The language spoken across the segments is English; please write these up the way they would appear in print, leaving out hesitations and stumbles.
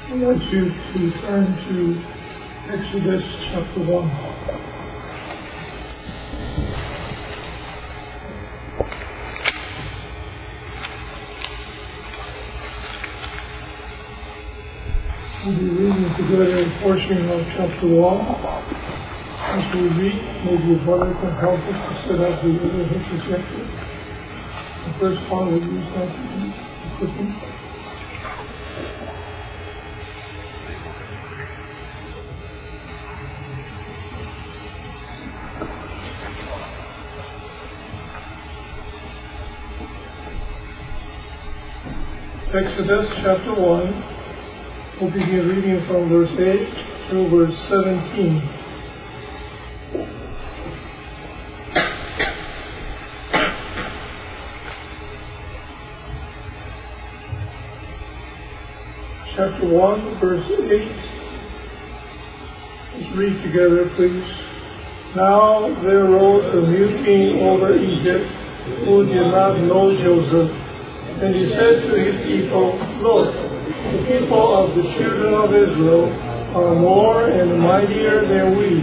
I want you to turn to Exodus chapter 1. We'll be reading together a portion of chapter 1. As we read, maybe a brother can help us to set up the interjector. The first part we'll use that to be equipping. Exodus chapter 1, we'll begin reading from verse 8 through verse 17. Chapter 1, verse 8. Let's read together, please. Now there arose a new king over Egypt who did not know Joseph. And he said to his people, Look, the people of the children of Israel are more and mightier than we.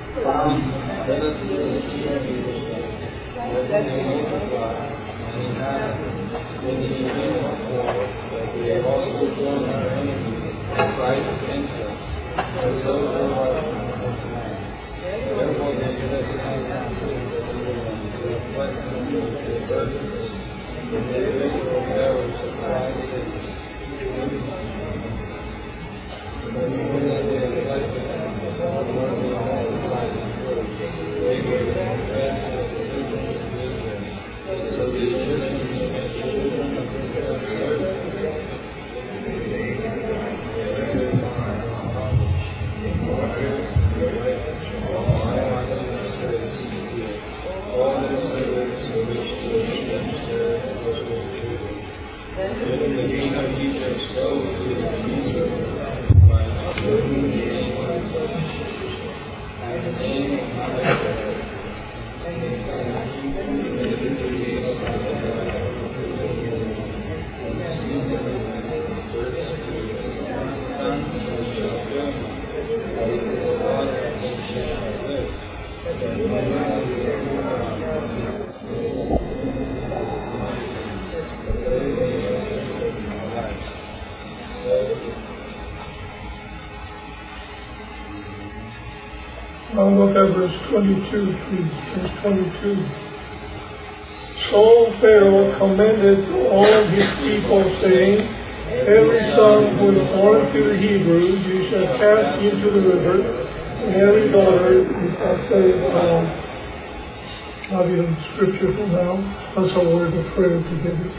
Now look at verse 22, please. Verse 22. So Pharaoh commanded all his people, saying, Every son who is born to the Hebrews you shall cast into the river, and every daughter you shall say, not even scripture for now. That's a word of prayer together.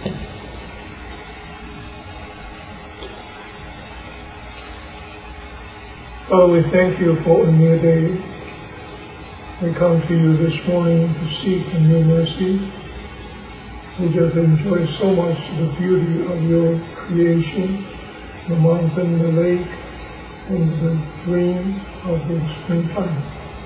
Father, we thank you for a new day. We come to you this morning to seek a new mercy. We just enjoy so much the beauty of your creation, the mountain, the lake, and the dream of the springtime.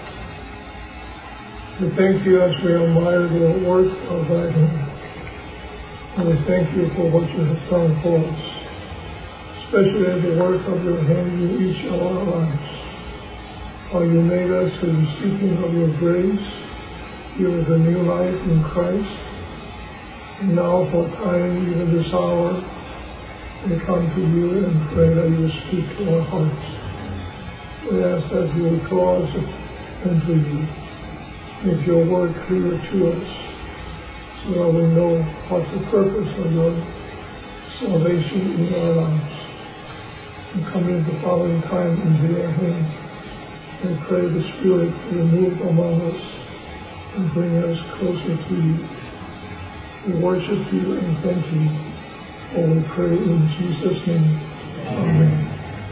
We thank you as we admire the work of thy hand. And we thank you for what you have done for us, especially the work of your hand in each of our lives. How you made us a recipient of your grace, give us a new life in Christ. And now for time, even this hour, we come to you and pray that you speak to our hearts. We ask that you will draw us into you. Make your word clear to us, so that we know what's the purpose of your salvation in our lives. And coming the following time into your hands, and pray the Spirit will move among us and bring us closer to you. We worship you and thank you, for we pray in Jesus' name. Amen.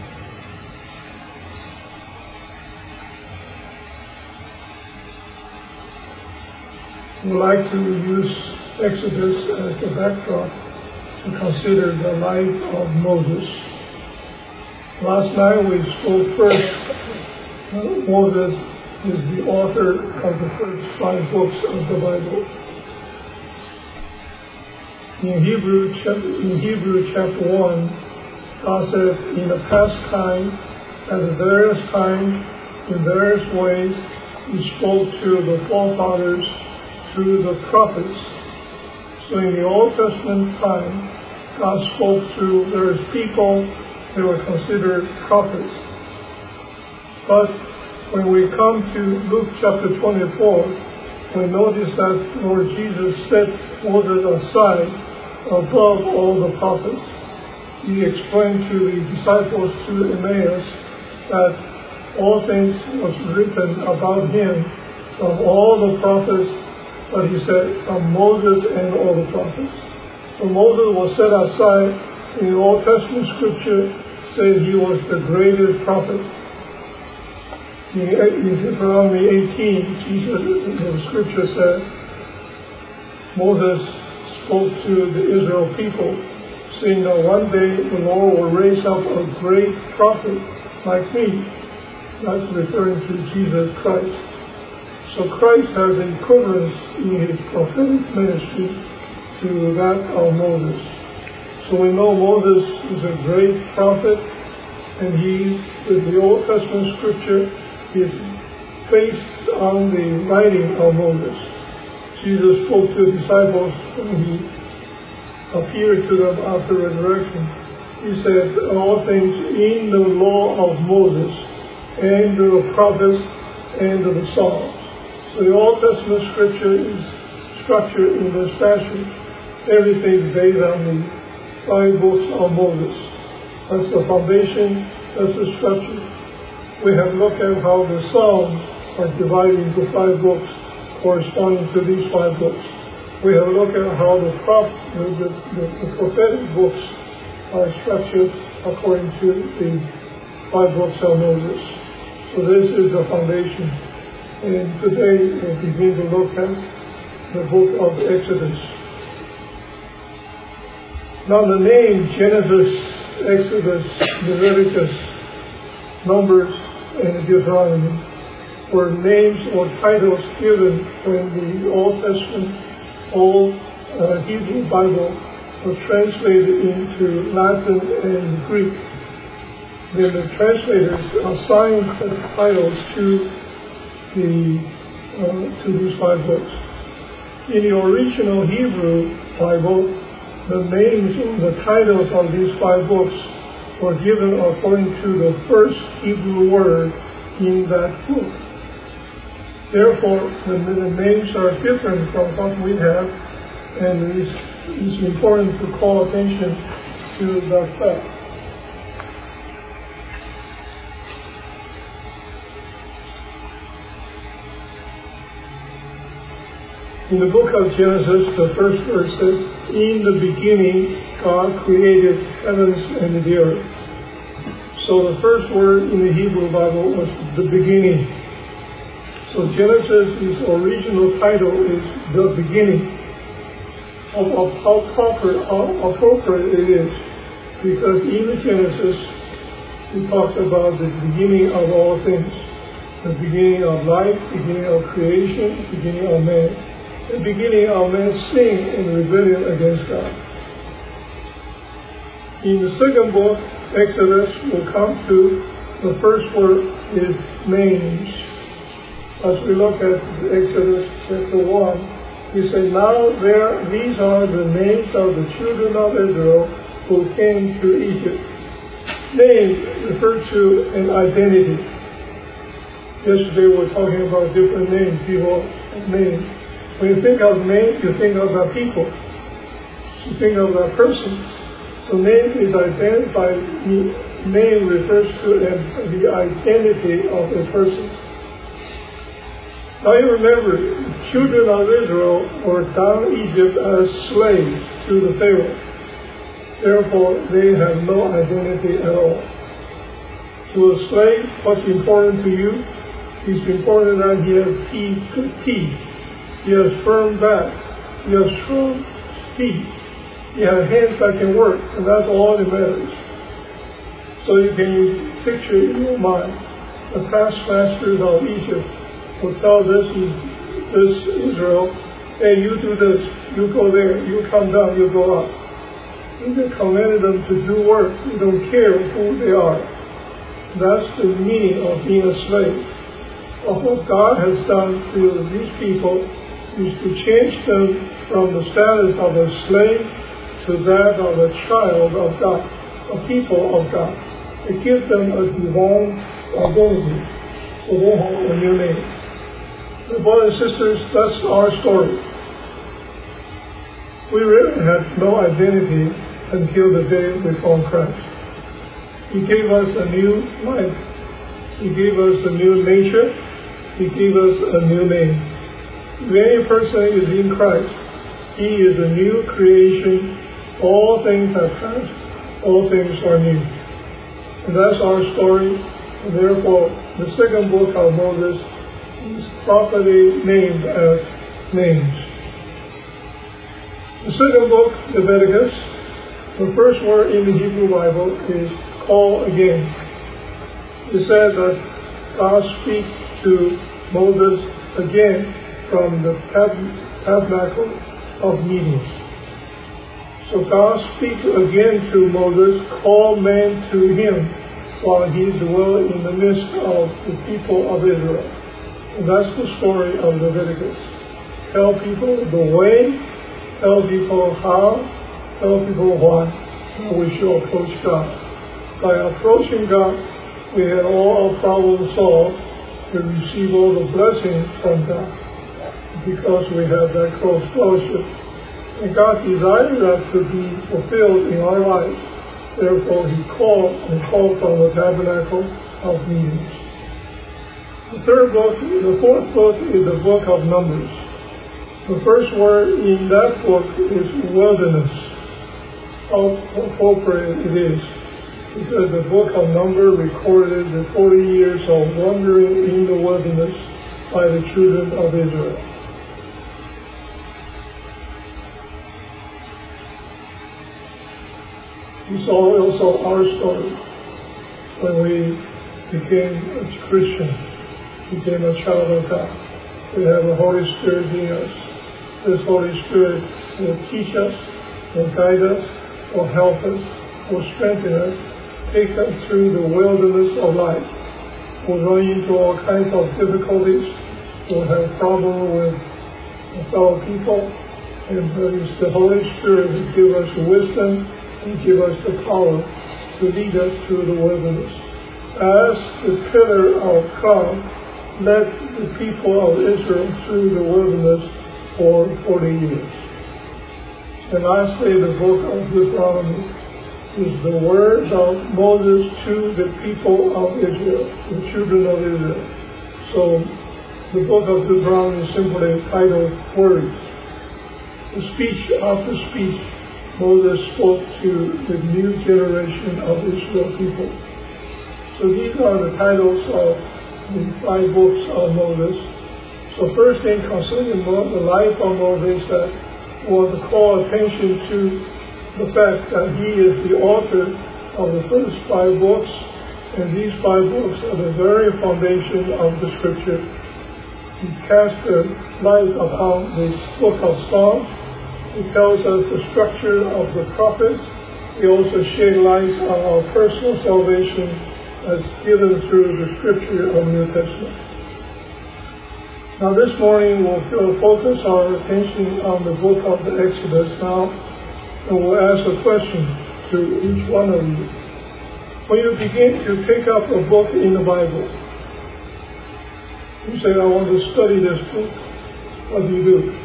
We would like to use Exodus as the backdrop to consider the life of Moses. Last night we spoke first. Moses is the author of the first 5 books of the Bible. In Hebrew chapter 1, God said, in the past time, at the various times, in various ways, He spoke to the forefathers through the prophets. So in the Old Testament time, God spoke through various people that were considered prophets. But when we come to Luke chapter 24, we notice that Lord Jesus set Moses aside above all the prophets. He explained to the disciples to Emmaus that all things was written about him from all the prophets, but he said from Moses and all the prophets. So Moses was set aside. In the Old Testament scripture said he was the greatest prophet. In Deuteronomy 18, Jesus, the scripture said, Moses spoke to the Israel people, saying that one day the Lord will raise up a great prophet like me. That's referring to Jesus Christ. So Christ has an equivalence in his prophetic ministry to that of Moses. So we know Moses is a great prophet, and he, with the Old Testament scripture, is based on the writing of Moses. Jesus spoke to the disciples when he appeared to them after resurrection. He said, all things in the law of Moses and the prophets and the Psalms. So the Old Testament scripture is structured in this fashion. Everything is based on the 5 books of Moses. That's the foundation, that's the structure. We have looked at how the Psalms are divided into 5 books corresponding to these 5 books. We have looked at how the prophetic books are structured according to the 5 books of Moses. So this is the foundation. And today we begin to look at the book of Exodus. Now the name Genesis, Exodus, Leviticus, Numbers, and Deuteronomy were names or titles given when the Old Testament, Old Hebrew Bible was translated into Latin and Greek. Then the translators assigned the titles to these 5 books. In the original Hebrew Bible, the names and the titles of these 5 books were given according to the first Hebrew word in that book. Therefore, the names are different from what we have, and it's important to call attention to that fact. In the book of Genesis, the first verse says, in the beginning, God created heavens and the earth. So the first word in the Hebrew Bible was the beginning. So Genesis' original title is the beginning. Of how appropriate it is, because in Genesis, it talks about the beginning of all things. The beginning of life, beginning of creation, beginning of man. The beginning of man's sin and rebellion against God. In the second book, Exodus, will come to the first word is names. As we look at Exodus chapter 1, he said, now these are the names of the children of Israel who came to Egypt. Names refer to an identity. Yesterday we were talking about different names, people names. When you think of name, you think of a people. You think of a person. So name is identified. Name refers to the identity of a person. Now you remember, the children of Israel were down Egypt as slaves to the Pharaoh. Therefore, they have no identity at all. To a slave, what's important to you? It's important that he has good teeth. He has firm back. He has strong feet. He has hands that can work, and that's all that matters. So you can picture in your mind the past masters of Egypt will tell this Israel, hey, you do this, you go there, you come down, you go up. He just commanded them to do work. He don't care who they are. That's the meaning of being a slave. But what God has done to these people is to change them from the status of a slave to that of a child of God, a people of God. It gives them a divine identity, so they have a new name. My brothers and sisters, that's our story. We really had no identity until the day we found Christ. He gave us a new life. He gave us a new nature. He gave us a new name. If any person is in Christ, he is a new creation. All things have passed. All things are new. And that's our story. And therefore, the second book of Moses is properly named as names. The second book, Leviticus, the first word in the Hebrew Bible is call again. It said that God speaks to Moses again from the tabernacle of meetings. So God speaks again to Moses, call man to him while he dwells in the midst of the people of Israel. And that's the story of Leviticus. Tell people the way, tell people how, tell people why we should approach God. By approaching God, we had all our problems solved. We receive all the blessings from God because we have that close fellowship. And God desired that to be fulfilled in our lives. Therefore, He called from the tabernacle of meetings. The fourth book is the book of Numbers. The first word in that book is wilderness. How appropriate it is. Because the book of Numbers recorded the 40 years of wandering in the wilderness by the children of Israel. We saw also our story when we became a Christian, became a child of God. We have the Holy Spirit in us. This Holy Spirit will teach us, will guide us, will help us, will strengthen us, take us through the wilderness of life. We'll run into all kinds of difficulties. We'll have problems with fellow people. And it's the Holy Spirit that gives us wisdom and give us the power to lead us through the wilderness. As the pillar of cloud led the people of Israel through the wilderness for 40 years. And lastly, the book of Deuteronomy is the words of Moses to the people of Israel, the children of Israel. So the book of Deuteronomy is simply titled Words. The speech after speech Moses spoke to the new generation of Israel people. So these are the titles of the 5 books of Moses. So first thing concerning the life of Moses, that was to call attention to the fact that he is the author of the first 5 books, and these 5 books are the very foundation of the Scripture. He cast a light upon this book of Psalms. He tells us the structure of the prophets. He also shed light on our personal salvation as given through the Scripture of the New Testament. Now this morning we'll focus our attention on the book of the Exodus now, and we'll ask a question to each one of you. When you begin to pick up a book in the Bible, you say, I want to study this book. What do you do?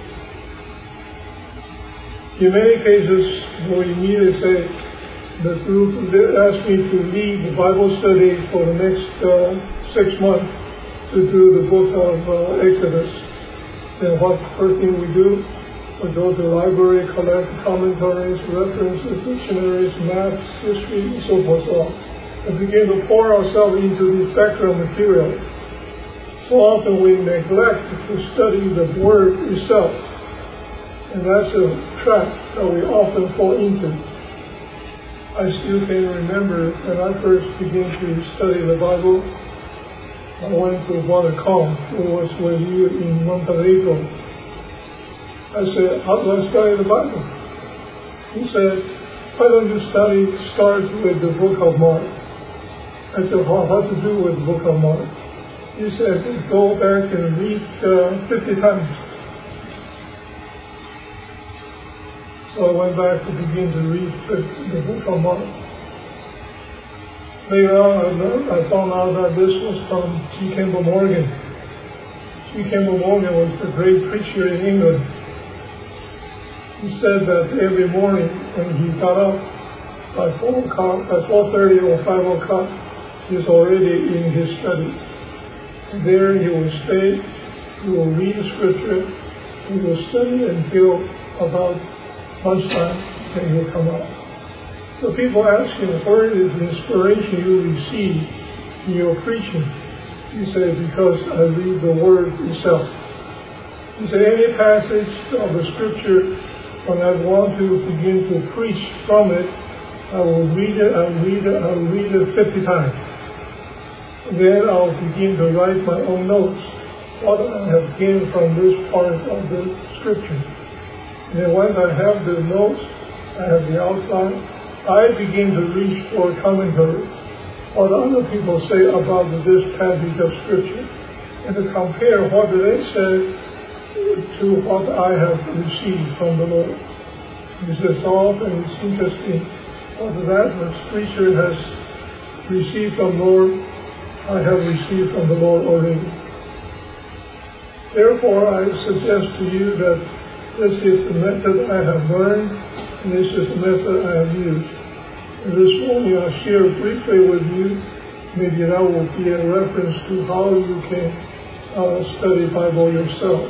In many cases, we immediately say, the group asked me to lead the Bible study for the next 6 months to do the book of Exodus. And what first thing we do? We go to the library, collect commentaries, references, dictionaries, maps, history, and so forth, and begin to pour ourselves into this background material. So often we neglect to study the Word itself. And that's a trap that we often fall into. I still can remember when I first began to study the Bible, I went to Brother Kong, who was with you in the month of April. I said, how do I study the Bible? He said, why don't you start with the book of Mark? I said, what to do with the book of Mark? He said, go back and read 50 times. So I went back to begin to read the book of Mark. Later on, I found out that this was from G. Campbell Morgan. G. Campbell Morgan was a great preacher in England. He said that every morning when he got up by 4:30 or 5 o'clock, he was already in his study. And there he will stay, he will read the scripture, he will study until about lunchtime, then he'll come out. So people ask him, where is the inspiration you receive in your preaching? He said, because I read the word itself. He said, any passage of the scripture, when I want to begin to preach from it, I will read it 50 times. And then I'll begin to write my own notes, what I have gained from this part of the scripture. And then once I have the notes, I have the outline, I begin to reach for commentary, what other people say about this passage of scripture, and to compare what they say to what I have received from the Lord. He says, so often it's interesting what that preacher has received from the Lord, I have received from the Lord already. Therefore, I suggest to you that this is the method I have learned, and this is the method I have used. And this morning I'll share briefly with you, maybe that will be a reference to how you can study Bible yourself.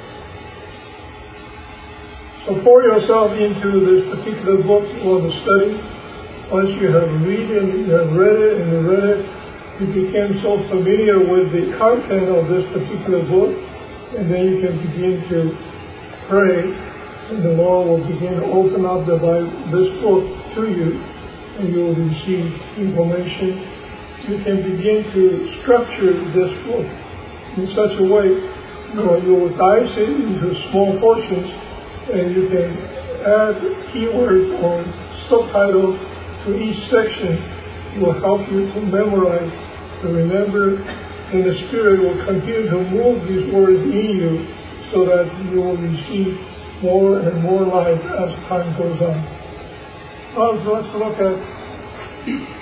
So pour yourself into this particular book you want to study. Once you have read it, you become so familiar with the content of this particular book, and then you can begin to pray, and the Lord will begin to open up this book to you, and you will receive information. You can begin to structure this book in such a way, you will dice it into small portions, and you can add keywords or subtitles to each section. It will help you to memorize, to remember, and the Spirit will continue to move these words in you so that you will receive more and more light as time goes on. So let's look at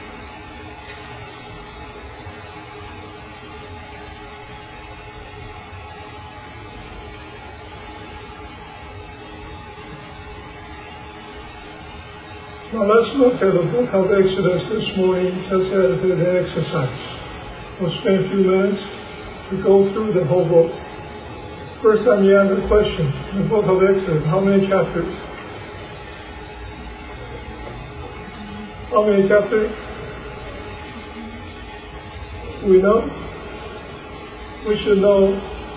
let's look at the book of Exodus this morning, just as an exercise. We'll spend a few minutes to go through the whole book. First time you have a question, the book of Exodus, how many chapters? How many chapters? We know? We should know.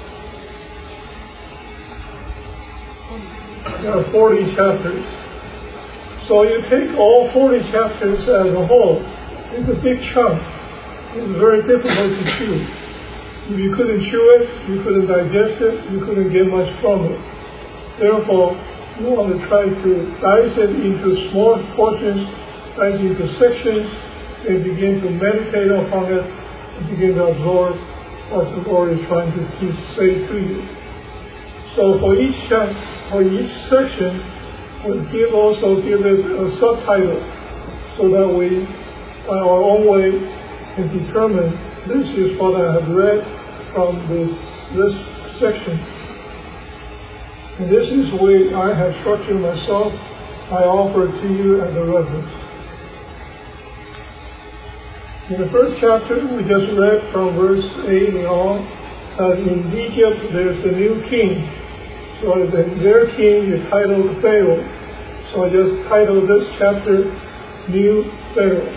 There are 40 chapters. So you take all 40 chapters as a whole. It's a big chunk. It's very difficult to chew. If you couldn't chew it, you couldn't digest it, you couldn't get much from it. Therefore, you want to try to dice it into small portions, dice it into sections, and begin to meditate upon it, and begin to absorb what the Lord is trying to say to you. So for each section, we'll give it a subtitle, so that we, by our own way, can determine this is what I have read from this section. And this is the way I have structured myself. I offer it to you as a reference. In the first chapter, we just read from verse 8 and on, that in Egypt there's a new king. So their king is titled Pharaoh. So I just titled this chapter, New Pharaoh.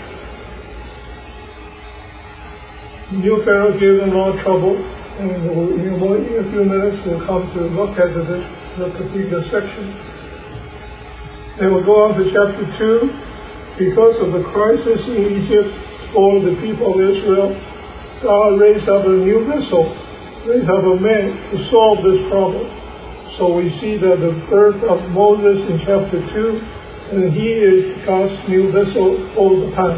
New Pharaoh gave them a lot of trouble, and in a few minutes we'll come to look at the particular section. And we'll go on to chapter 2. Because of the crisis in Egypt for the people of Israel, God raised up a new vessel, raised up a man to solve this problem. So we see that the birth of Moses in chapter 2, and he is God's new vessel for the path.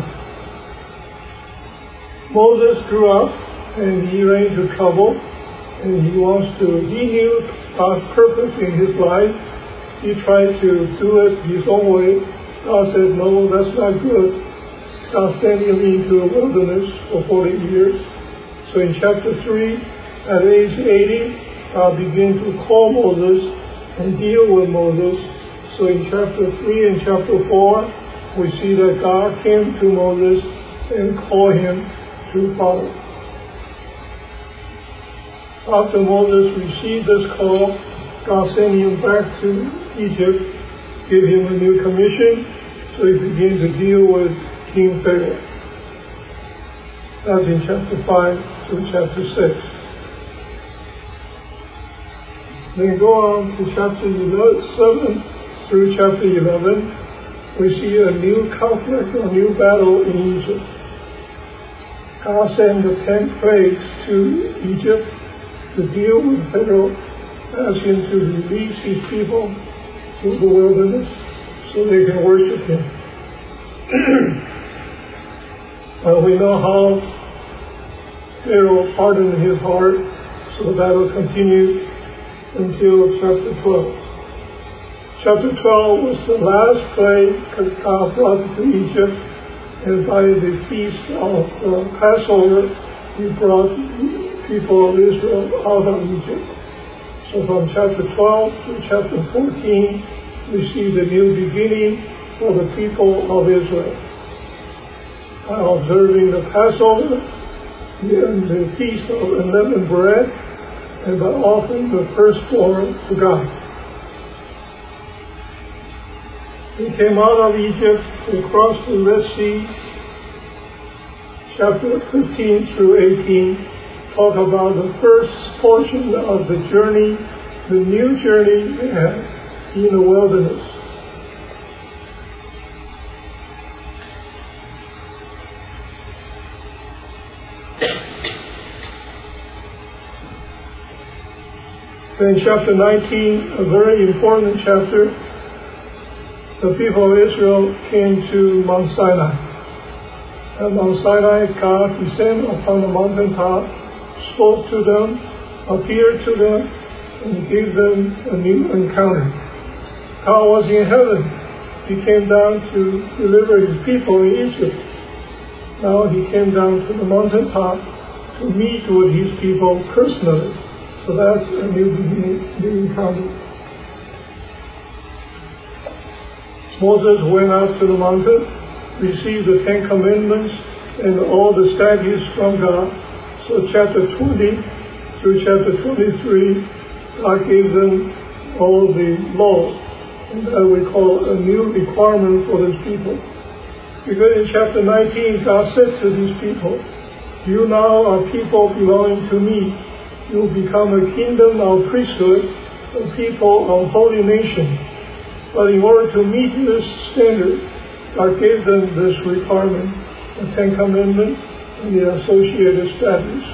Moses grew up and he ran into trouble, and he knew God's purpose in his life. He tried to do it his own way. God said, no, that's not good. God sent him into the wilderness for 40 years. So in chapter 3, at age 80, God began to call Moses and deal with Moses. So in chapter 3 and chapter 4, we see that God came to Moses and called him to follow. After Moses received this call, God sent him back to Egypt, gave him a new commission, so he began to deal with King Pharaoh. That's in chapter 5 through chapter 6. Then go on to chapter 7 through chapter 11. We see a new conflict, a new battle in Egypt. God sent the 10 plagues to Egypt to deal with Pharaoh, ask him to release his people to the wilderness so they can worship him. We know how Pharaoh hardened his heart, so the battle continued until chapter 12. Chapter 12 was the last plague God brought to Egypt, and by the feast of Passover, he brought the people of Israel out of Egypt. So from chapter 12 to chapter 14, we see the new beginning for the people of Israel. By observing the Passover, and the feast of unleavened bread, and by offering the firstborn to God. They came out of Egypt, they crossed the Red Sea. Chapter 15 through 18 talk about the first portion of the journey, the new journey they had in the wilderness. In chapter 19, a very important chapter, the people of Israel came to Mount Sinai. At Mount Sinai, God descended upon the mountaintop, spoke to them, appeared to them, and gave them a new encounter. God was in heaven. He came down to deliver his people in Egypt. Now he came down to the mountaintop to meet with his people personally. So that's a new encounter. Moses went up to the mountain, received the 10 Commandments and all the statutes from God. So chapter 20 through chapter 23, God gave them all the laws, and that we call a new requirement for his people. Because in chapter 19, God said to these people, you now are people belonging to me. You will become a kingdom of priesthood, a people of holy nation. But in order to meet this standard, God gave them this requirement, the 10 Commandments and the associated statutes.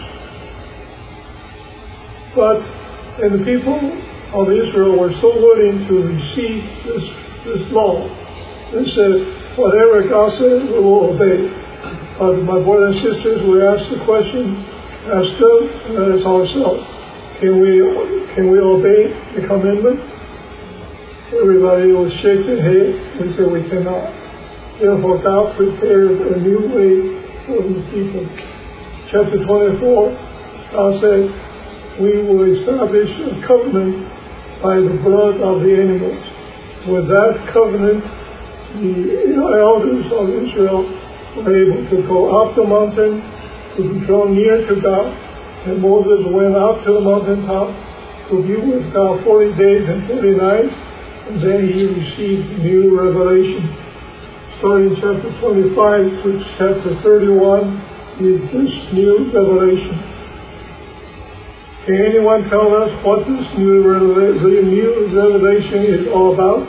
And the people of Israel were so willing to receive this law. They said, whatever God says, we will obey. But my brothers and sisters, we ask the question, ask them and ask ourselves, can we obey the commandment? Everybody will shake their head and say we cannot. Therefore, God prepared a new way for his people. Chapter 24, God said, we will establish a covenant by the blood of the animals. With that covenant, the elders of Israel were able to go up the mountain to be drawn near to God. And Moses went up to the mountaintop to be with God 40 days and 40 nights. And then he received new revelation. Starting chapter 25 to chapter 31 is this new revelation. Can anyone tell us what this new revelation is all about?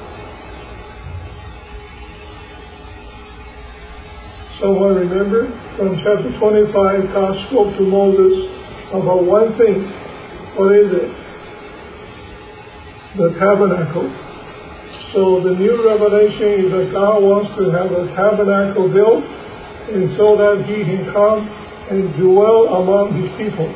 Someone remember? From chapter 25, God spoke to Moses about one thing. What is it? The tabernacle. So the new revelation is that God wants to have a tabernacle built, and so that he can come and dwell among his people.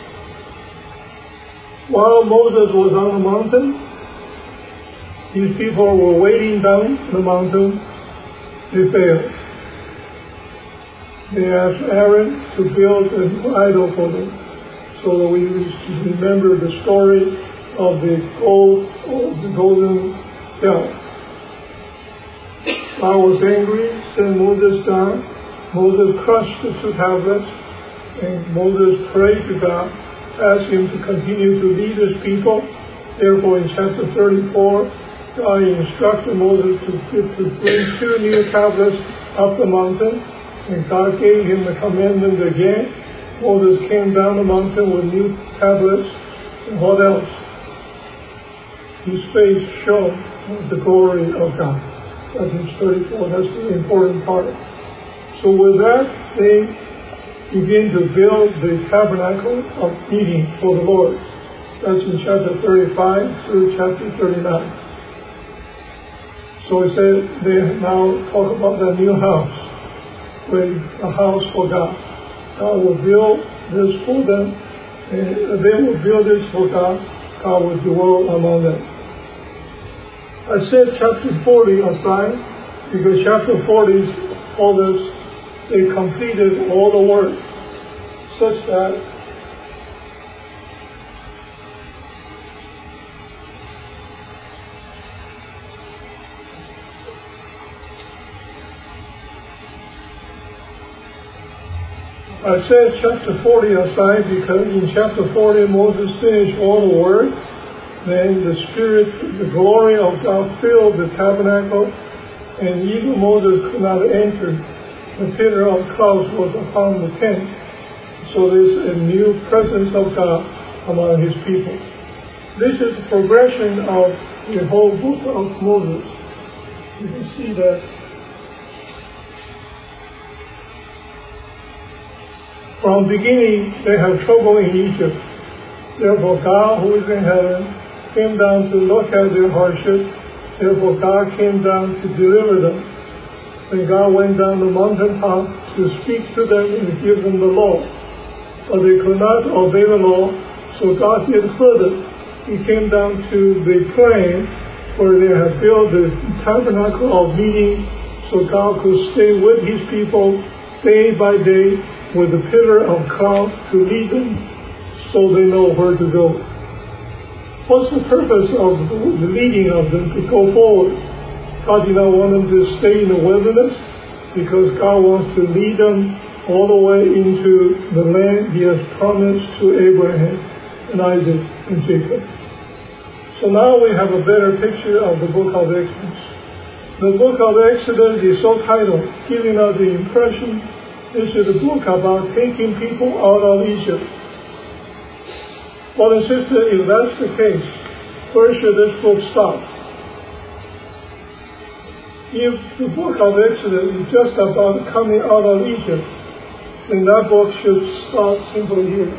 While Moses was on the mountain, these people were waiting down the mountain. They failed. They asked Aaron to build an idol for them. So we remember the story of the golden calf. God was angry, sent Moses down. Moses crushed the 2 tablets, and Moses prayed to God, asked him to continue to lead his people. Therefore, in chapter 34, God instructed Moses to bring 2 new tablets up the mountain, and God gave him the commandment again. Moses came down the mountain with new tablets, and what else? His face shone the glory of God. That's in 34, that's the important part. So with that, they begin to build the tabernacle of meeting for the Lord. That's in chapter 35 through chapter 39. So it said they now talk about the new house, a house for God. God will build this for them, and they will build this for God. God will dwell among them. I set chapter 40 aside because chapter 40 told us they completed all the work such that I set chapter 40 aside because in chapter 40 Moses finished all the work. Then the Spirit, the glory of God filled the tabernacle, and even Moses could not enter. The pillar of clouds was upon the tent. So there's a new presence of God among his people. This is the progression of the whole book of Moses. You can see that from beginning they have trouble in Egypt. Therefore God, who is in heaven, came down to look at their hardship. Therefore God came down to deliver them. And God went down the mountaintop to speak to them and give them the law. But they could not obey the law, so God did further. He came down to the plain where they had built the tabernacle of meeting, so God could stay with his people day by day with a pillar of cloud to lead them so they know where to go. What's the purpose of the leading of them to go forward? God did not want them to stay in the wilderness because God wants to lead them all the way into the land he has promised to Abraham and Isaac and Jacob. So now we have a better picture of the book of Exodus. The book of Exodus is so titled, giving us the impression this is a book about taking people out of Egypt. Brother and sister, if that's the case, where should this book stop? If the book of Exodus is just about coming out of Egypt, then that book should stop simply here.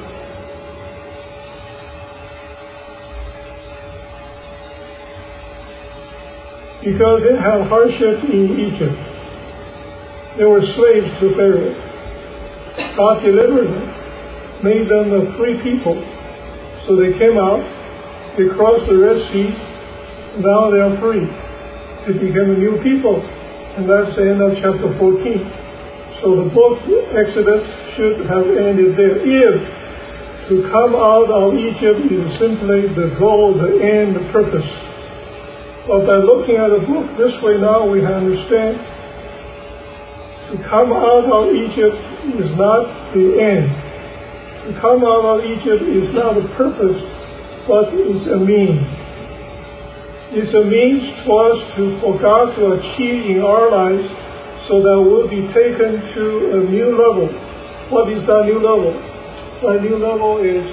Because they had hardship in Egypt. They were slaves to Pharaoh. God delivered them, made them a free people. So they came out, they crossed the Red Sea, now they are free. They became a new people, and that's the end of chapter 14. So the book Exodus should have ended there. If to come out of Egypt is simply the goal, the end, the purpose. But by looking at the book this way now, we understand to come out of Egypt is not the end. To come out of Egypt is not a purpose, but it's a means. It's a means for God to achieve in our lives so that we'll be taken to a new level. What is that new level? That new level is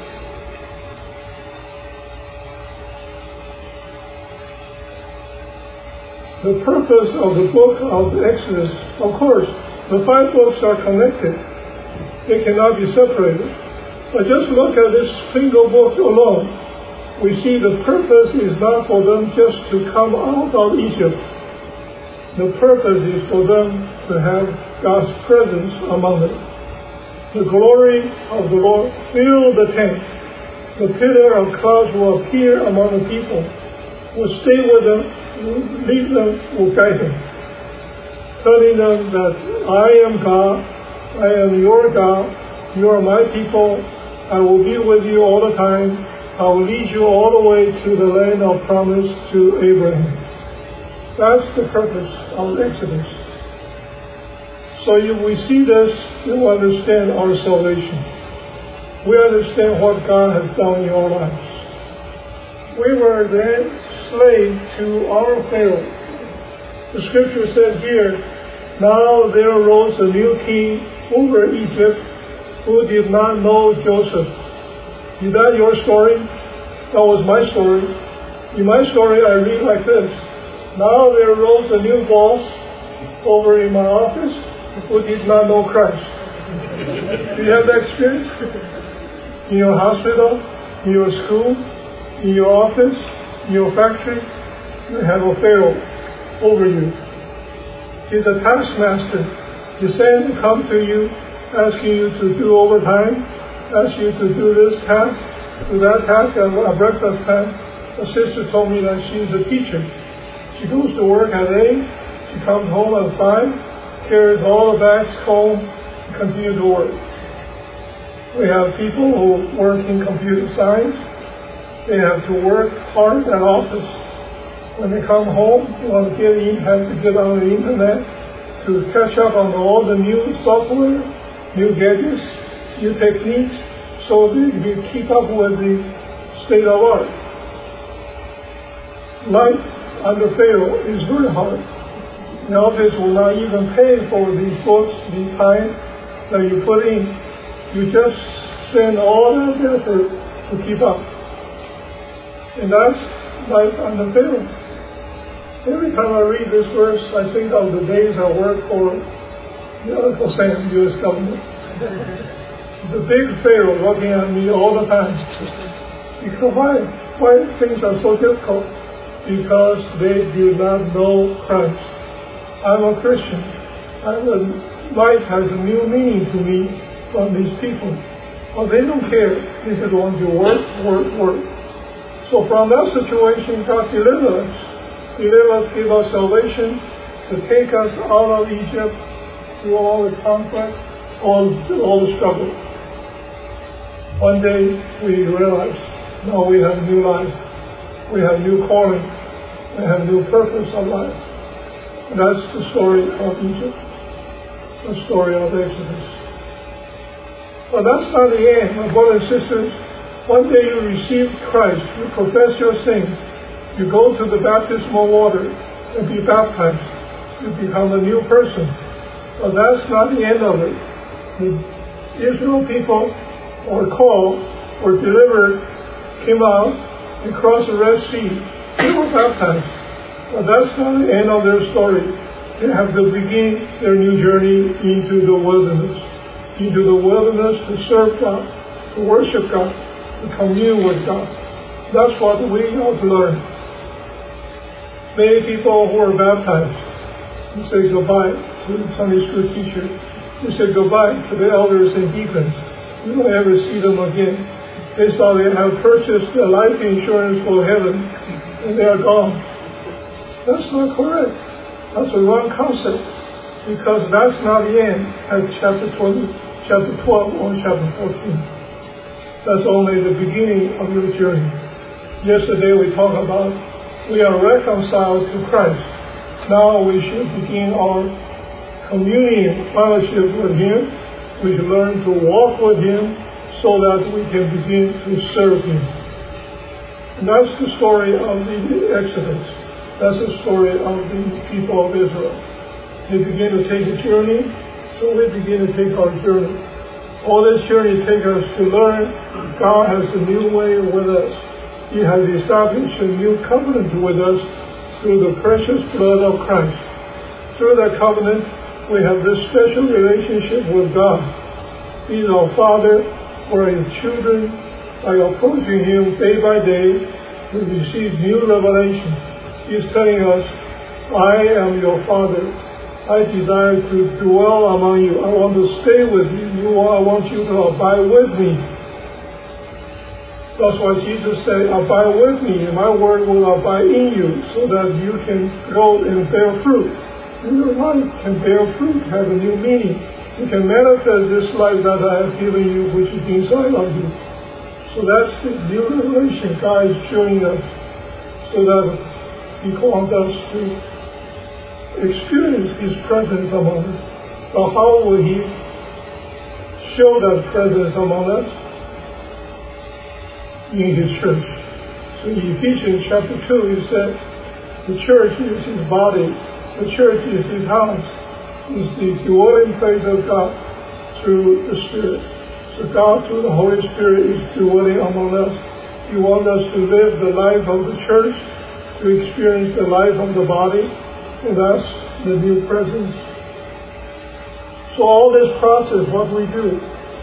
the purpose of the book of Exodus. Of course, the 5 books are connected. They cannot be separated. But just look at this single book alone. we see the purpose is not for them just to come out of Egypt. The purpose is for them to have God's presence among them. The glory of the Lord fill the tent. The pillar of clouds will appear among the people, will stay with them, will lead them, will guide them, telling them that I am God, I am your God, you are my people, I will be with you all the time, I will lead you all the way to the land of promise to Abraham. That's the purpose of Exodus. So if we see this, we will understand our salvation. We understand what God has done in our lives. We were then slaves to our Pharaoh. The scripture said here, now there arose a new king over Egypt who did not know Joseph. Is that your story? That was my story. In my story, I read like this. Now there arose a new boss over in my office who did not know Christ. Do you have that experience? In your hospital, in your school, in your office, in your factory, you have a Pharaoh over you. He's a taskmaster. He sends to come to you, asking you to do overtime, ask you to do this task, do that task, a breakfast task. A sister told me that she's a teacher. She goes to work at 8, she comes home at 5, carries all the bags home, and continues to work. We have people who work in computer science. They have to work hard at office. When they come home, they want to have to get on the internet to catch up on all the new software, new gadgets, new techniques, so they can keep up with the state of art. Life under Pharaoh is very hard. The office will not even pay for these books, the time that you put in. You just spend all that effort to keep up. And that's life under Pharaoh. Every time I read this verse, I think of the days I worked for Uncle Sam, U.S. government. The big Pharaoh looking at me all the time. Because why things are so difficult? Because they do not know Christ. I'm a Christian. Life has a new meaning to me from these people. Well, they don't care. They just want to work. So from that situation, God delivered us. Gave us salvation to take us out of Egypt through all the conflict, all the struggle. One day we realized, now we have new life. We have new calling. We have new purpose of life. And that's the story of Egypt, the story of Exodus. But that's not the end, my brothers and sisters. One day you receive Christ, you profess your sins, you go to the baptismal water and be baptized. You become a new person. But that's not the end of it. The Israel people were called, were delivered, came out, and crossed the Red Sea. They were baptized. But that's not the end of their story. They have to begin their new journey into the wilderness. Into the wilderness to serve God, to worship God, to commune with God. That's what we ought to learn. Many people who are baptized, they say goodbye to the Sunday school teacher. They say goodbye to the elders and deacons. We don't ever see them again. They thought they have purchased their life insurance for heaven, and they are gone. That's not correct. That's a wrong concept, because that's not the end at chapter 12 or chapter 14. That's only the beginning of your journey. Yesterday we talked about we are reconciled to Christ. Now we should begin our communion fellowship with Him. We should learn to walk with Him so that we can begin to serve Him. And that's the story of the Exodus. That's the story of the people of Israel. They begin to take a journey, so we begin to take our journey. All this journey takes us to learn God has a new way with us. He has established a new covenant with us through the precious blood of Christ. Through that covenant, we have this special relationship with God. He's our Father. We're His children. By approaching Him day by day, we receive new revelation. He's telling us, I am your Father. I desire to dwell among you. I want to stay with you. I want you to abide with me. That's why Jesus said, abide with me, and my word will abide in you, so that you can go and bear fruit. Your life can bear fruit, have a new meaning. You can manifest this life that I have given you, which is inside of you. So that's the new revelation God is showing us, so that He wants us to experience His presence among us. But how will He show that presence among us? In His church. So in Ephesians chapter 2, He said, the church is His body. The church is His house. It's the dwelling place of God through the Spirit. So God, through the Holy Spirit, is dwelling among us. He wants us to live the life of the church, to experience the life of the body, and that's the new presence. So all this process, what we do,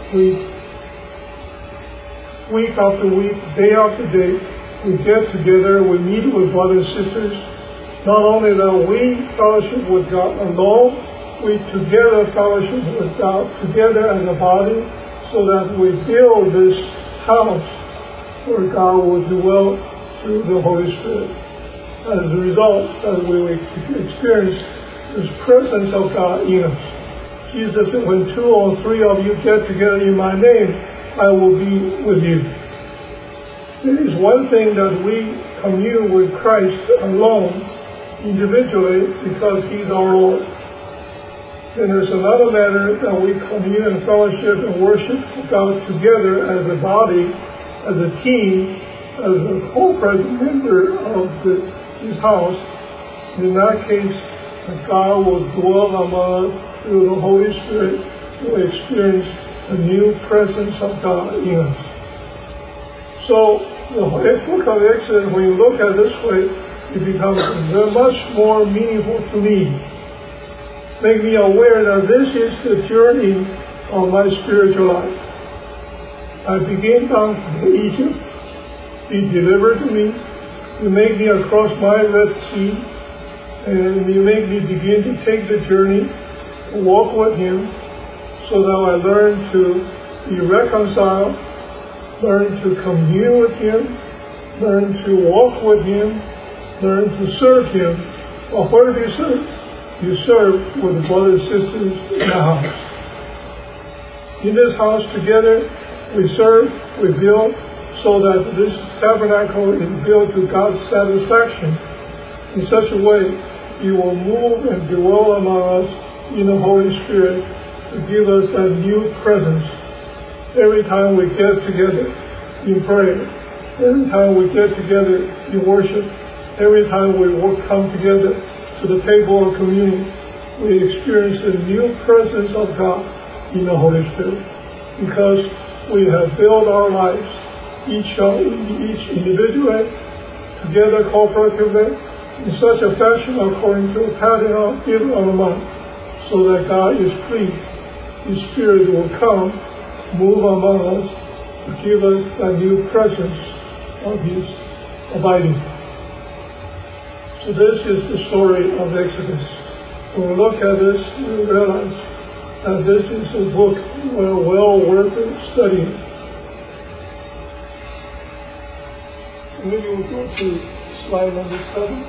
week after week, day after day, we get together, we meet with brothers and sisters. Not only that we fellowship with God alone, we together fellowship with God, together as a body, so that we build this house where God will dwell through the Holy Spirit. As a result, that we will experience this presence of God in us. Jesus said, when 2 or 3 of you get together in my name, I will be with you. It is one thing that we commune with Christ alone, individually, because He's our Lord. Then there's another matter that we commune and fellowship and worship God together as a body, as a team, as a corporate member of His house. In that case, God will dwell among us through the Holy Spirit to experience a new presence of God in us. So the book of Exodus, when you look at it this way, it becomes much more meaningful to me. Make me aware that this is the journey of my spiritual life. I begin down from Egypt. He delivered me. You make me across my Red Sea, and you make me begin to take the journey, to walk with Him, so that I learn to be reconciled, learn to commune with Him, learn to walk with Him, learn to serve Him. Well, where do you serve? You serve with the brothers and sisters in the house. In this house together, we serve, we build, so that this tabernacle is built to God's satisfaction. In such a way, He will move and dwell among us in the Holy Spirit to give us that new presence. Every time we get together in prayer, every time we get together in worship, every time we come together to the table of communion, we experience the new presence of God in the Holy Spirit, because we have built our lives, each individually, together cooperatively, in such a fashion according to a pattern given on the month, so that God is pleased. His Spirit will come, move among us, to give us a new presence of His abiding. So this is the story of Exodus. When we look at this, we realize that this is a book well worth studying. Maybe we'll go to slide number 7.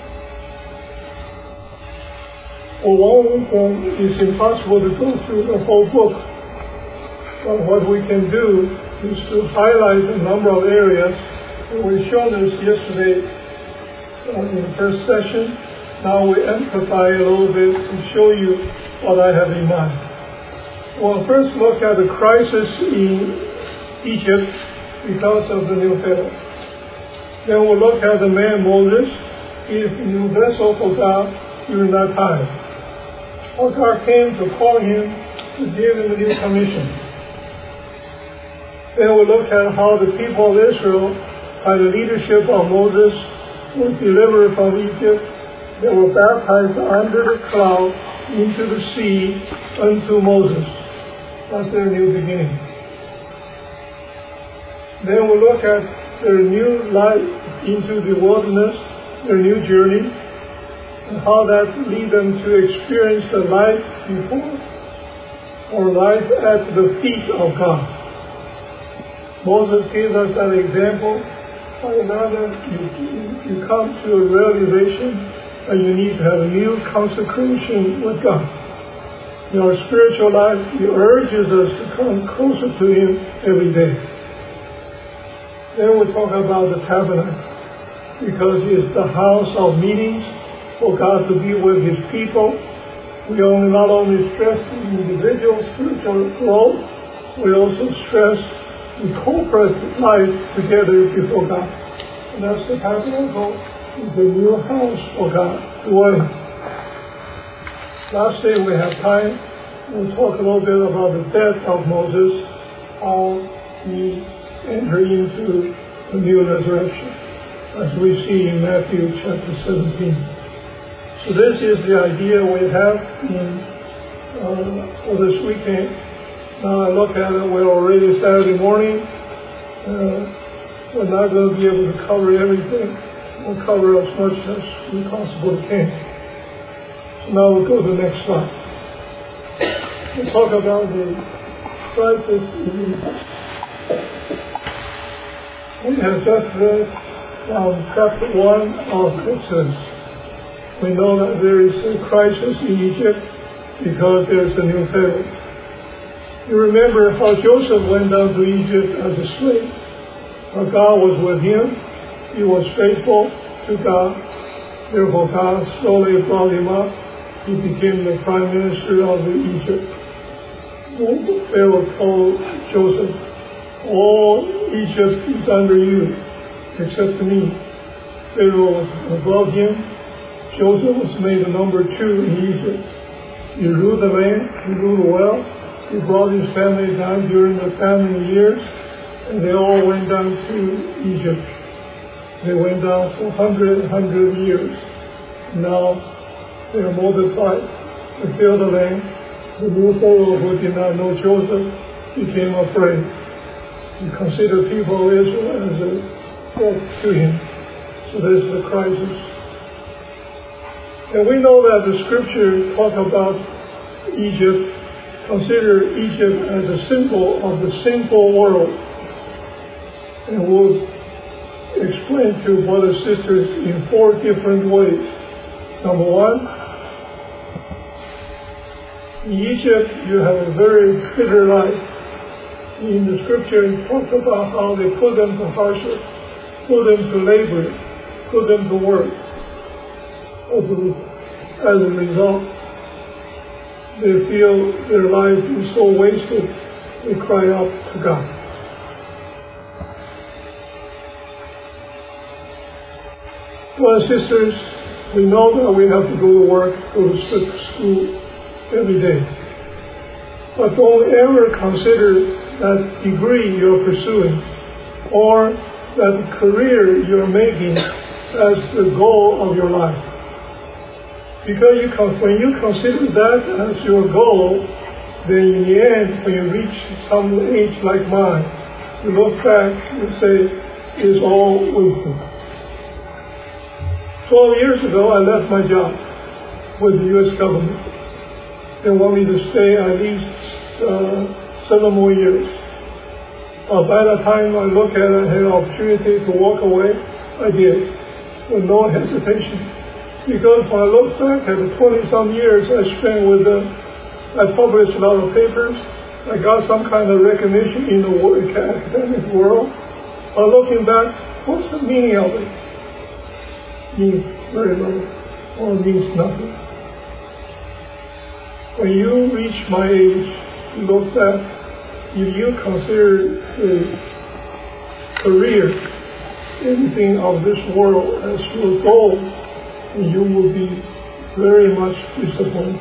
For one weekend, it's impossible to go through the whole book. But what we can do is to highlight a number of areas. We've shown this yesterday in the first session. Now we emphasize a little bit to show you what I have in mind. We'll first look at the crisis in Egypt because of the new Pharaoh. Then we'll look at the man Moses. He is the new vessel for God during that time. How God came to call him to give him a new commission. Then we'll look at how the people of Israel, by the leadership of Moses, were delivered from Egypt. They were baptized under the cloud into the sea unto Moses. That's their new beginning. Then we'll look at their new life into the wilderness, their new journey, and how that leads them to experience the life before or life at the feet of God. Moses gave us that example. By another, you come to a realization that you need to have a new consecration with God. In our spiritual life, He urges us to come closer to Him every day. Then we talk about the tabernacle, because it's the house of meetings for God to be with His people. We not only stress the individual spiritual growth, we also stress the corporate life together before God. And that's the tabernacle, is the new house for God to dwell in. Last day we have time. We'll talk a little bit about the death of Moses, how he entered into the new resurrection, as we see in Matthew chapter 17. So this is the idea we have for this weekend. Now I look at it, we're already Saturday morning. We're not going to be able to cover everything. We'll cover as much as we possibly can. So now we'll go to the next slide. We'll talk about the crisis in Egypt. We have just read from chapter 1 of Exodus. We know that there is a crisis in Egypt because there's a new Pharaoh. You remember how Joseph went down to Egypt as a slave. How God was with him. He was faithful to God. Therefore, God slowly brought him up. He became the prime minister of Egypt. Pharaoh told Joseph, all Egypt is under you, except me. Pharaoh was above him. Joseph was made the number 2 in Egypt. He ruled the land. He ruled well. He brought his family down during the famine years, and they all went down to Egypt. They went down for 100 years. Now they are multiplied to fill the land. The new Pharaoh, who did not know Joseph, became afraid. He considered people of Israel as a threat to him. So this is a crisis. And we know that the scripture talk about Egypt, consider Egypt as a symbol of the sinful world. And we'll explain to brothers and sisters in 4 different ways. Number 1, in Egypt you have a very bitter life. In the scripture it talks about how they put them to hardship, put them to labor, put them to work. As a result, they feel their life is so wasted, they cry out to God. Brothers and sisters, we know that we have to go to work, go to school every day. But don't ever consider that degree you're pursuing or that career you're making as the goal of your life. Because when you consider that as your goal, then in the end, when you reach some age like mine, you look back and say, it's all wasted. 12 years ago, I left my job with the U.S. government. They want me to stay at least 7 more years. By the time I look at it, I had an opportunity to walk away. I did, with no hesitation. Because when I look back at the 20-some years I spent with them, I published a lot of papers. I got some kind of recognition in the academic world. But looking back, what's the meaning of it? It means very little, or it means nothing. When you reach my age, you look back, if you consider a career, anything of this world as your goal, you will be very much disappointed.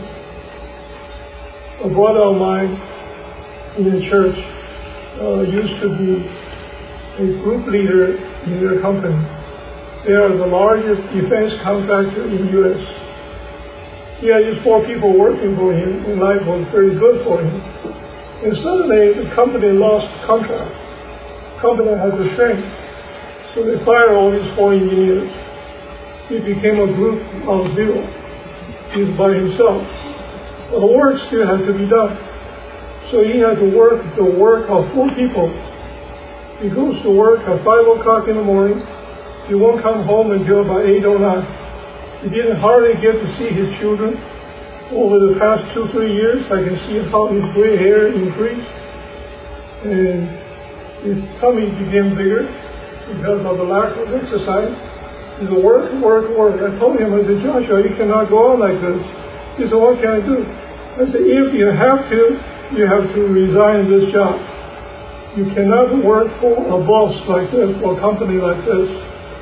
A brother of mine in the church used to be a group leader in their company. They are the largest defense contractor in the U.S. He had just 4 people working for him, and life was very good for him. And suddenly the company lost contract. The company had to shrink. So they fired all these 4 engineers. He became a group of 0. He's by himself. But the work still had to be done. So he had to work the work of 4 people. He goes to work at 5 o'clock in the morning. He won't come home until about 8 or 9. He didn't hardly get to see his children. Over the past 2-3 years, I can see how his gray hair increased. And his tummy became bigger because of the lack of exercise. He said, work. I told him, I said, Joshua, you cannot go on like this. He said, what can I do? I said, if you have to resign this job. You cannot work for a boss like this, for a company like this.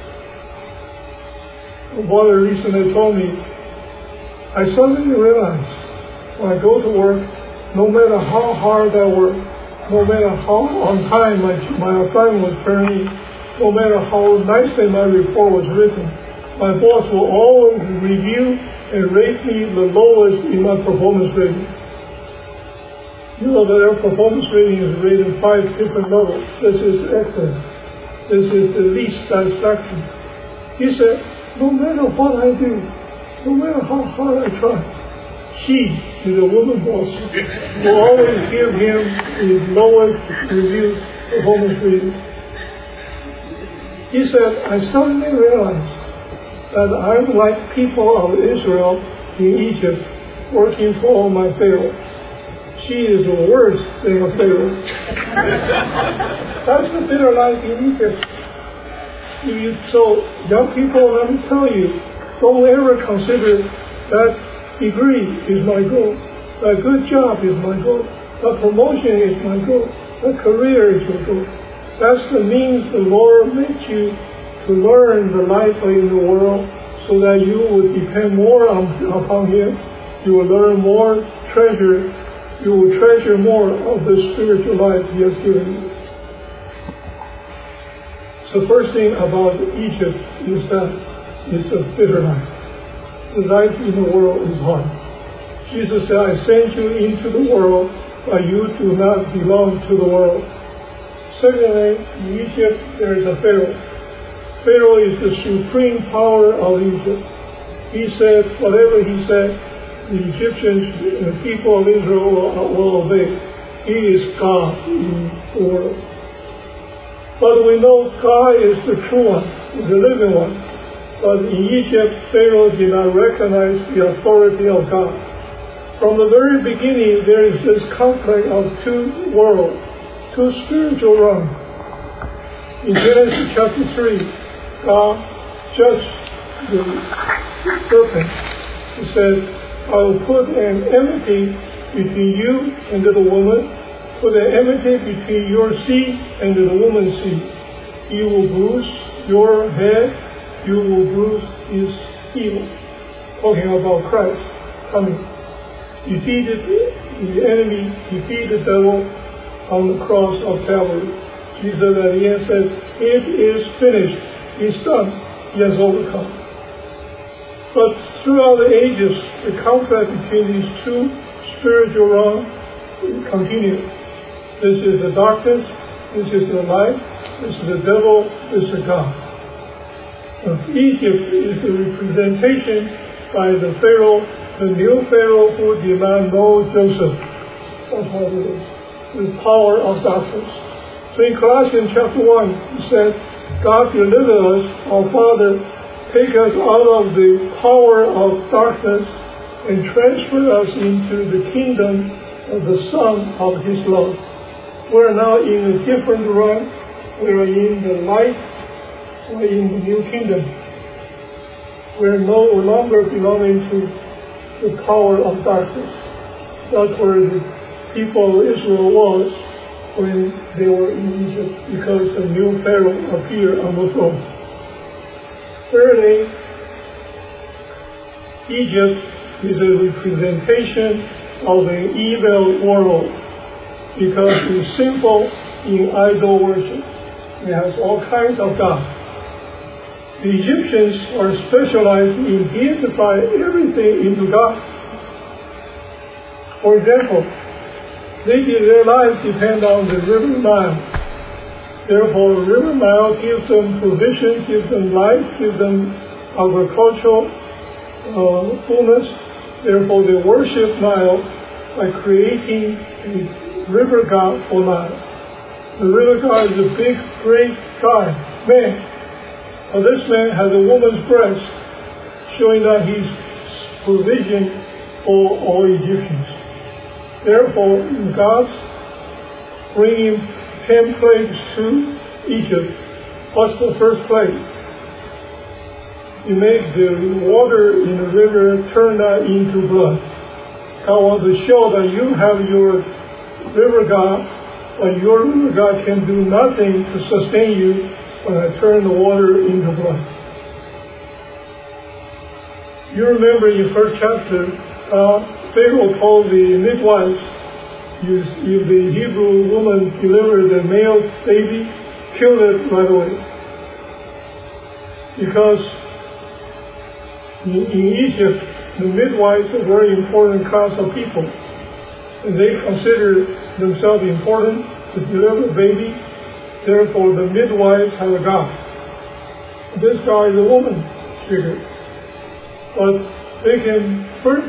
A brother recently told me, I suddenly realized when I go to work, no matter how hard I work, no matter how on time my assignment was turned in, no matter how nicely my report was written, my boss will always review and rate me the lowest in my performance rating. You know that their performance rating is rated 5 different levels. This is excellent. This is the least satisfaction. He said, no matter what I do, no matter how hard I try, she is a woman boss, will always give him the lowest review performance rating. He said, I suddenly realized that I'm like people of Israel in Egypt working for my Pharaoh. She is worse than a Pharaoh. That's the bitter life in Egypt. So, young people, let me tell you, don't ever consider that degree is my goal, that good job is my goal, that promotion is my goal, that career is your goal. That's the means the Lord makes you to learn the life in the world so that you will depend more upon Him. You will learn more treasure. You will treasure more of the spiritual life He has given you. So first thing about Egypt is that it's a bitter life. The life in the world is hard. Jesus said, I sent you into the world, but you do not belong to the world. Secondly, in Egypt there is a Pharaoh. Pharaoh is the supreme power of Egypt. He said, whatever he said, the Egyptians, the people of Israel will obey. He is God in the world. But we know God is the true one, the living one. But in Egypt, Pharaoh did not recognize the authority of God. From the very beginning, there is this conflict of 2 worlds, 2 spiritual realms. In Genesis chapter 3, God judged the serpent. He said, I will put an enmity between you and the woman, put an enmity between your seed and the woman's seed. He will bruise your head, you will bruise his heel. Talking about Christ coming. Defeated the enemy, defeated the devil on the cross of Calvary. Jesus at the end said, it is finished. It's done. He has overcome. But throughout the ages, the conflict between these 2 spiritual realms continued. This is the darkness, this is the light, this is the devil, this is God. Egypt is the representation by the Pharaoh, the new Pharaoh who did not know Joseph. That's what it is. The power of darkness. So in Colossians chapter 1, he said, God delivered us, our Father, take us out of the power of darkness and transfer us into the kingdom of the Son of His love. We're now in a different realm. We're in the light. We're in the new kingdom. We're no longer belonging to the power of darkness. That's where the people of Israel was when they were in Egypt, because the new Pharaoh appeared on the throne. Thirdly, Egypt is a representation of an evil world because it's sinful in idol worship. It has all kinds of gods. The Egyptians are specialized in deifying everything into God. For example, their lives depend on the river Nile. Therefore, the river Nile gives them provision, gives them life, gives them agricultural fullness. Therefore, they worship Nile by creating a river god for Nile. The river god is a big, great guy, man. Now, this man has a woman's breast, showing that he's provision for all Egyptians. Therefore, God's bringing 10 plagues to Egypt. What's the first plague? You make the water in the river turn that into blood. God wants to show that you have your river god, but your river god can do nothing to sustain you when I turn the water into blood. You remember in the first chapter, Pharaoh told the midwives, if the Hebrew woman delivered a male baby, kill it right away. Because in Egypt, the midwives are a very important class of people. And they consider themselves important to deliver a baby. Therefore, the midwives have a god. This guy is a woman figure. But they can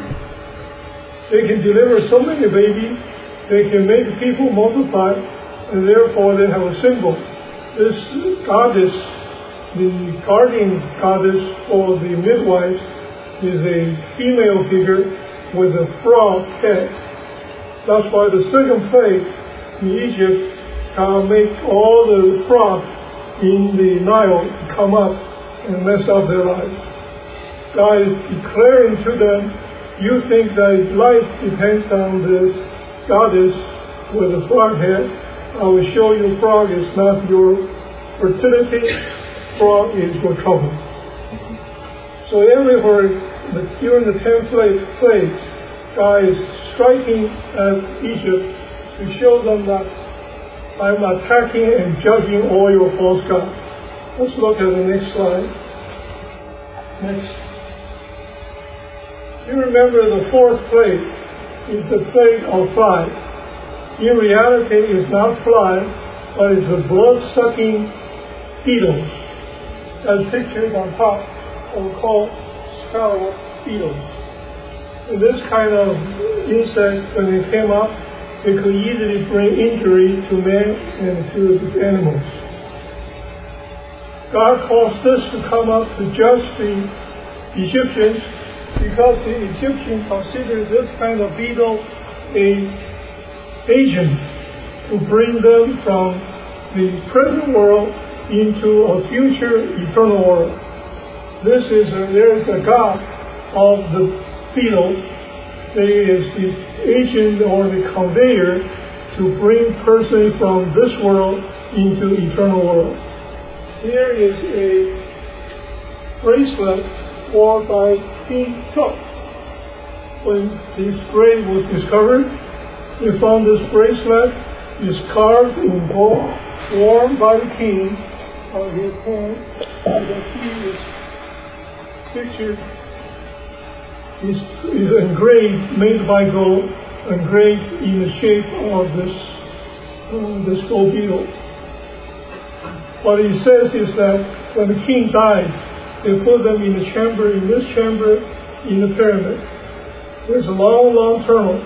deliver so many babies, they can make people multiply, and therefore they have a symbol. This goddess, the guardian goddess for the midwives, is a female figure with a frog head. That's why the second plague in Egypt make all the frogs in the Nile come up and mess up their lives. God is declaring to them, you think that life depends on this goddess with a frog head. I will show you frog is not your fertility, frog is your trouble. So everywhere during the 10 plagues, God is striking at Egypt to show them that I'm attacking and judging all your false gods. Let's look at the next slide. Next. You remember the fourth plague is the plague of flies. In reality, it's not flies, but it's the blood-sucking beetles, as pictured on top, or called scarlet beetles. And this kind of insect, when they came up, it could easily bring injury to man and to the animals. God caused this to come up to judge the Egyptians, because the Egyptians considered this kind of beetle an agent to bring them from the present world into a future eternal world. There is a god of the beetle. There is the agent or the conveyor to bring person from this world into eternal world. Here is a bracelet worn by King Tut. When his grave was discovered, they found this bracelet is carved in gold, worn by the king on his hand. You can see this picture is engraved, made by gold, engraved in the shape of this gold beetle. What he says is that when the king died, they put them in this chamber, in the pyramid. There's a long tunnel.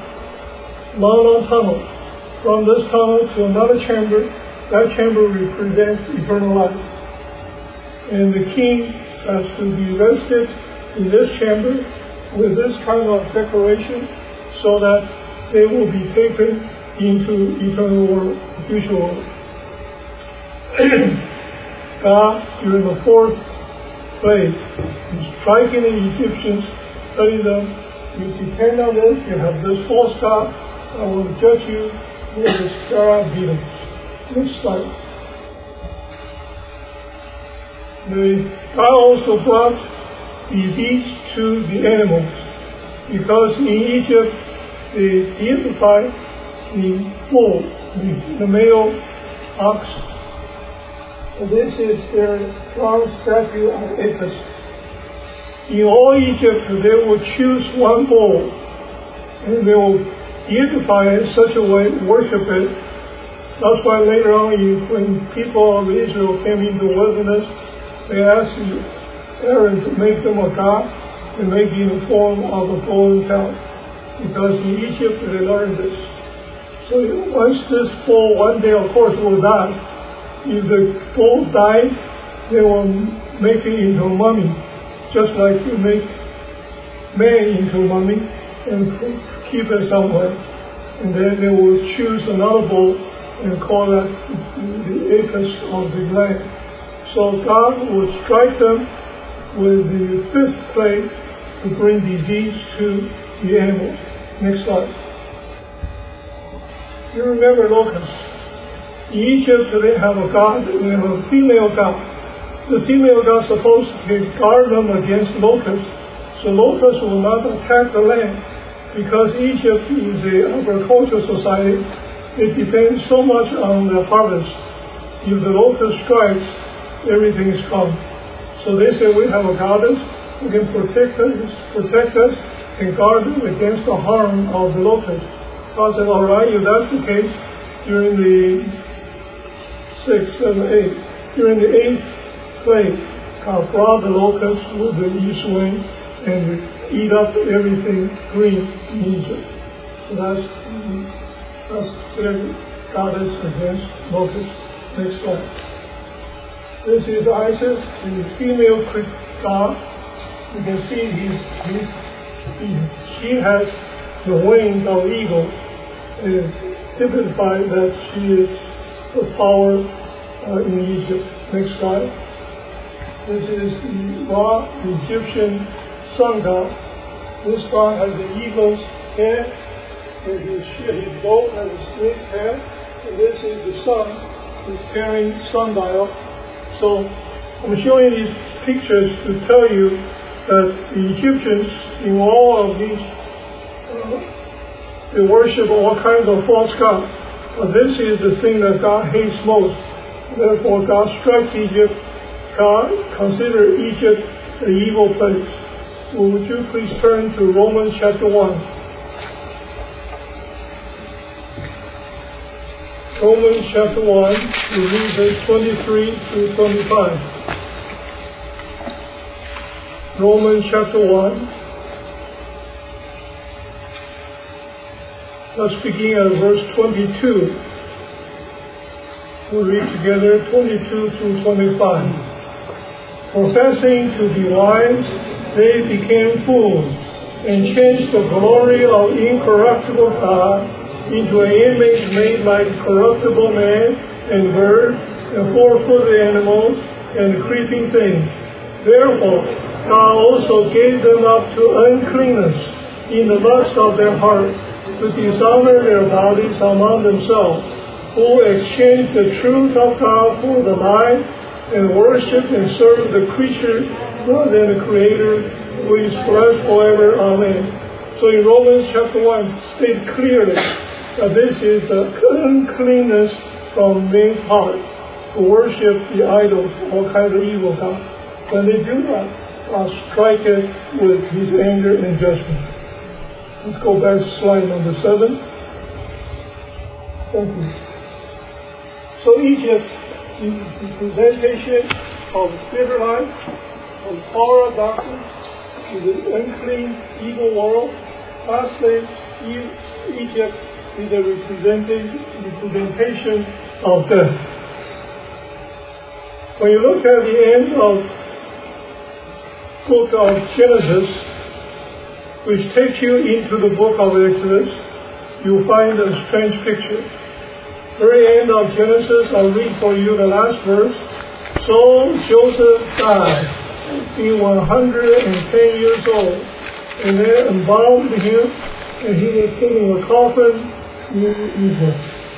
From this tunnel to another chamber, that chamber represents eternal life. And the king has to be rested in this chamber with this kind of decoration so that they will be taken into eternal world, future world. God, during the fourth plague, is striking the Egyptians, telling them, you depend on this, you have this false god, I will judge you with the scarlet beetles. Next slide. God also brought disease to the animals, because in Egypt they deify the bull, the male ox. So this is their bronze statue of Apis. In all Egypt, they will choose one bull, and they will deify it in such a way, worship it, That's why later on, when people of Israel came into the wilderness, they asked Aaron to make them a god and make it in the form of a golden calf. Because in Egypt they learned this. So once this bull one day, of course, will die. If the bull died, they will make it into a mummy, just like you make man into a mummy and keep it somewhere. And then they will choose another bull and call that the Apis of the land. So God will strike them with the fifth plague to bring disease to the animals. Next slide. You remember locusts. In Egypt, they have a god, they have a female god. The female god is supposed to guard them against locusts, so locusts will not attack the land. Because Egypt is an agricultural society, it depends so much on the harvest. If the locust strikes, everything is gone. So they say we have a goddess who can protect us and guard them against the harm of the locust. God said, all right, if that's the case, during the 6th, 7th, 8th, during the 8th plague, God brought the locusts with the east wind and eat up everything green in Egypt. So that's their goddess against locusts. Next slide. This is Isis, the female god. You can see she has the wings of eagle, typifying that she is the power in Egypt. Next slide. This is the Ra, the Egyptian sun god. This god has the eagle's head, and his boat has a snake's head, and this is the sun who's carrying sundial. So I'm showing these pictures to tell you that the Egyptians, in all of these, they worship all kinds of false gods. But this is the thing that God hates most. Therefore, God strikes Egypt. God considers Egypt an evil place. So would you please turn to Romans chapter 1. Romans chapter 1, we read verse 23 through 25. Romans chapter 1. Let's begin at verse 22. We'll read together 22 through 25. Professing to be wise, they became fools, and changed the glory of incorruptible God into an image made like corruptible man, and birds, and four-footed animals, and creeping things. Therefore, God also gave them up to uncleanness in the lust of their hearts, to dishonor their bodies among themselves, who exchanged the truth of God for the lie, and worship and serve the creature rather than the Creator, who is blessed forever. Amen. So in Romans chapter 1, states clearly that this is the uncleanness from men's heart to worship the idols, all kinds of evil gods. When they do that, God strike it with His anger and judgment. Let's go back to slide number 7. Thank you. So Egypt is the presentation of bitter life, of power doctrine, to the unclean, evil world. Lastly, Egypt is the representation of death. When you look at the end of book of Genesis, which takes you into the book of Exodus, you'll find a strange picture. Very end of Genesis, I'll read for you the last verse. So Joseph died, being 110 years old, and they embalmed him, and he was put in a coffin in Egypt.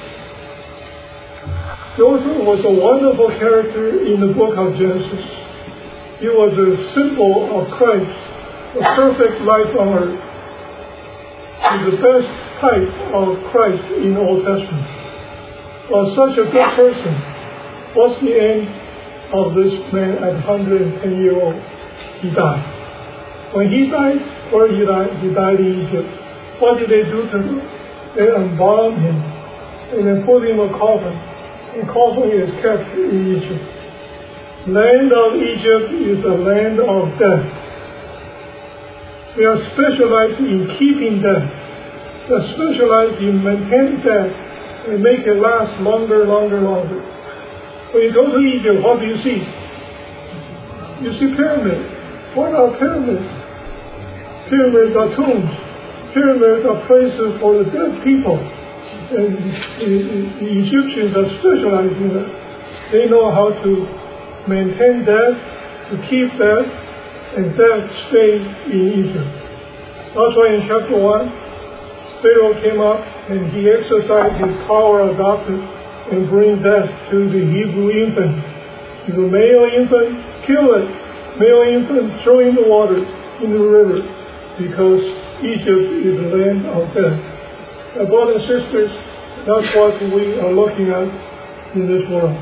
Joseph was a wonderful character in the book of Genesis. He was a symbol of Christ, the perfect life on earth. He's the best type of Christ in the Old Testament. Was such a good person. What's the end of this man at 110 years old? He died. When he died, where he died? He died in Egypt. What did they do to him? They embalmed him. and then put in a coffin. And coffin is kept in Egypt. Land of Egypt is a land of death. They are specialized in keeping death. They are specialized in maintaining death and make it last longer. When you go to Egypt, what do you see? You see pyramids. What are pyramids? Pyramids are tombs. Pyramids are places for the dead people. And the Egyptians are specialized in that. They know how to maintain death, to keep death, and death stays in Egypt. That's why in chapter 1, Pharaoh came up and he exercised his power of darkness and bring death to the Hebrew infant. If a male infant, kill it. Male infant, throw in the water, in the river, because Egypt is the land of death. My brothers and sisters, that's what we are looking at in this world.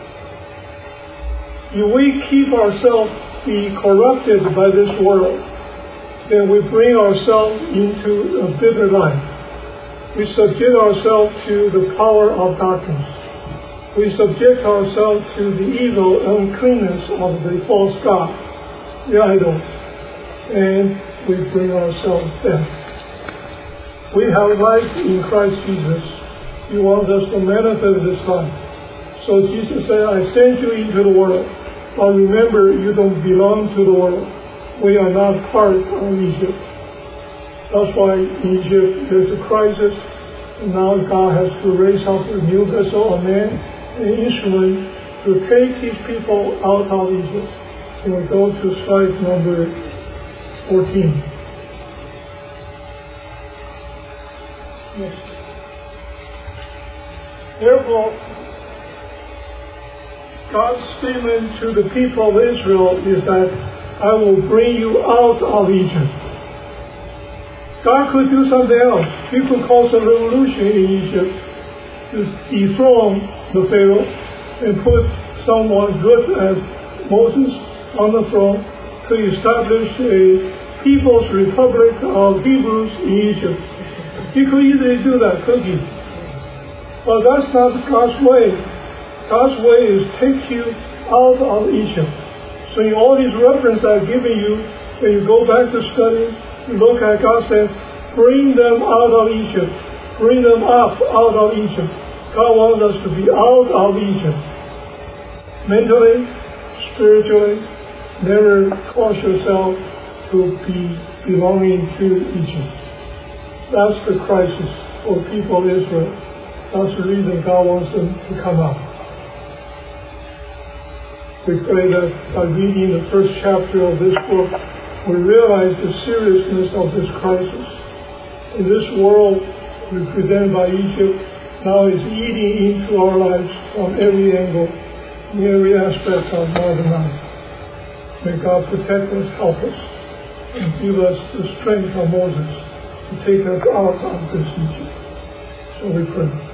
If we keep ourselves be corrupted by this world, then we bring ourselves into a bitter life. We subject ourselves to the power of darkness. We subject ourselves to the evil uncleanness of the false god, the idols, and we bring ourselves death. We have life in Christ Jesus. He wants us to manifest this life. So Jesus said, I sent you into the world, but remember, you don't belong to the world. We are not part of Egypt. That's why in Egypt there's a crisis. And now God has to raise up a new vessel, a man, an instrument to take his people out of Egypt. And we go to slide number 14. Yes. Therefore, God's statement to the people of Israel is that I will bring you out of Egypt. God could do something else. He could cause a revolution in Egypt to dethrone the Pharaoh and put someone good as Moses on the throne to establish a people's republic of Hebrews in Egypt. He could easily do that, couldn't he? But that's not God's way. God's way is take you out of Egypt. So in all these references I've given you, when you go back to study, you look at God says, bring them out of Egypt. Bring them up out of Egypt. God wants us to be out of Egypt. Mentally, spiritually, never cause yourself to be belonging to Egypt. That's the crisis for people of Israel. That's the reason God wants them to come out. We pray that by reading the first chapter of this book, we realize the seriousness of this crisis. In this world represented by Egypt now is eating into our lives from every angle, in every aspect of modern life. May God protect us, help us, and give us the strength of Moses to take us out of this Egypt. So we pray.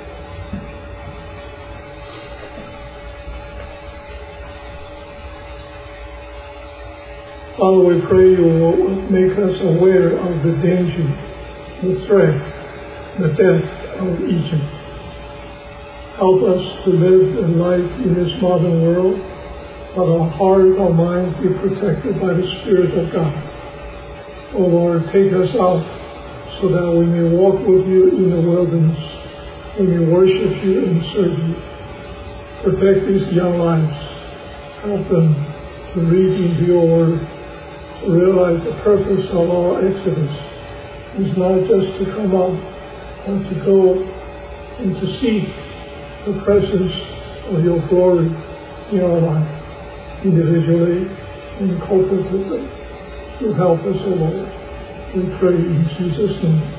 Father, we pray you will make us aware of the danger, the threat, the death of Egypt. Help us to live a life in this modern world, but our heart, our mind be protected by the Spirit of God. O Lord, take us out so that we may walk with you in the wilderness, we may worship you and serve you. Protect these young lives. Help them to read into your word, to realize the purpose of our exodus is not just to come out, but to go and to seek the presence of your glory in our life, individually and corporately. You help us, O Lord. We pray in Jesus' name.